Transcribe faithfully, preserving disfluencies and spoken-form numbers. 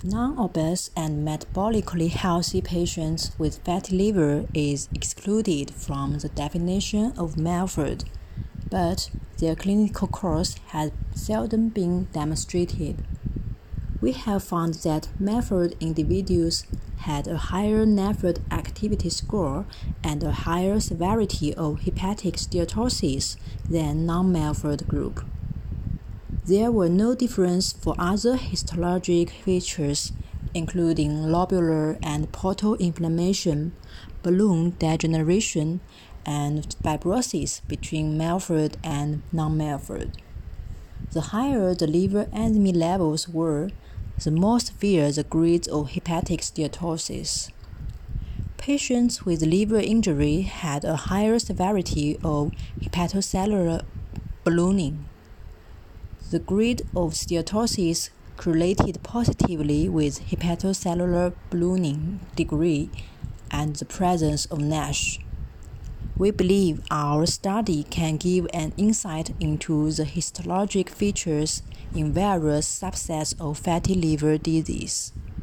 Non-obese and metabolically healthy patients with fatty liver is excluded from the definition of MELFORD, but their clinical course has seldom been demonstrated. We have found that MELFORD individuals had a higher nephroid activity score and a higher severity of hepatic steatosis than non-MELFORD group. There were no difference for other histologic features, including lobular and portal inflammation, balloon degeneration, and fibrosis between MELFORD and non-MELFORD. The higher the liver enzyme levels were, the more severe the grades of hepatic steatosis. Patients with liver injury had a higher severity of hepatocellular ballooning. The grade of steatosis correlated positively with hepatocellular ballooning degree and the presence of NASH. We believe our study can give an insight into the histologic features in various subsets of fatty liver disease.